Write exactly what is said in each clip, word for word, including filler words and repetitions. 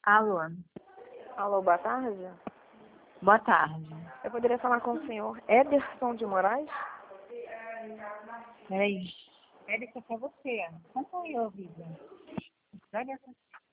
Alô, Alô, boa tarde. boa tarde. Eu poderia falar com o senhor Ederson de Moraes? Peraí. Érica, é você. Concluiu, vida. Olha essa.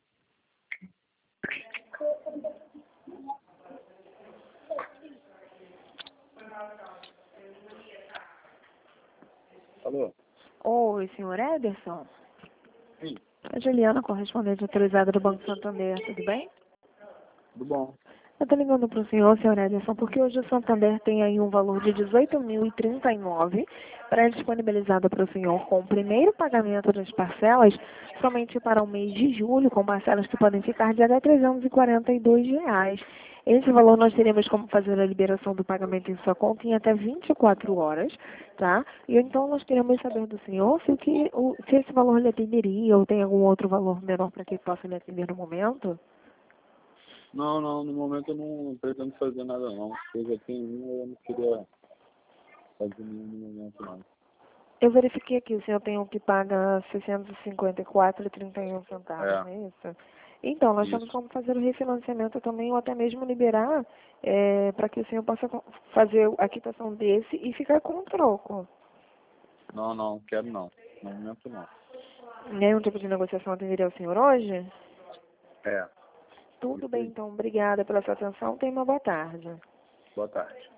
Alô? Oi, senhor Ederson? Sim, A Juliana, correspondente autorizada do Banco Santander, tudo bem? tudo bom. Eu estou ligando para o senhor, senhor Ederson, porque hoje o Santander tem aí um valor de dezoito mil e trinta e nove para disponibilizado para o senhor com o primeiro pagamento das parcelas somente para o mês de julho, com parcelas que podem ficar de até trezentos e quarenta e dois reais. Esse valor nós teríamos como fazer a liberação do pagamento em sua conta em até vinte e quatro horas, tá? E então nós queremos saber do senhor se, o que, o, se esse valor lhe atenderia ou tem algum outro valor menor para que possa lhe atender no momento. Não, não, no momento eu não pretendo fazer nada não. Eu já tenho um, eu não queria fazer nenhum no momento não. Eu verifiquei aqui, o senhor tem um que paga seiscentos e cinquenta e quatro reais e trinta e um centavos, É. não é isso? Então, nós Isso. temos como fazer o refinanciamento também, ou até mesmo liberar, é, para que o senhor possa co- fazer a quitação desse e ficar com o troco. Não, não, quero não. No momento não. Nenhum tipo de negociação atenderia o senhor hoje? É. Tudo Isso bem, aí. então, obrigada pela sua atenção, tenha uma boa tarde. Boa tarde.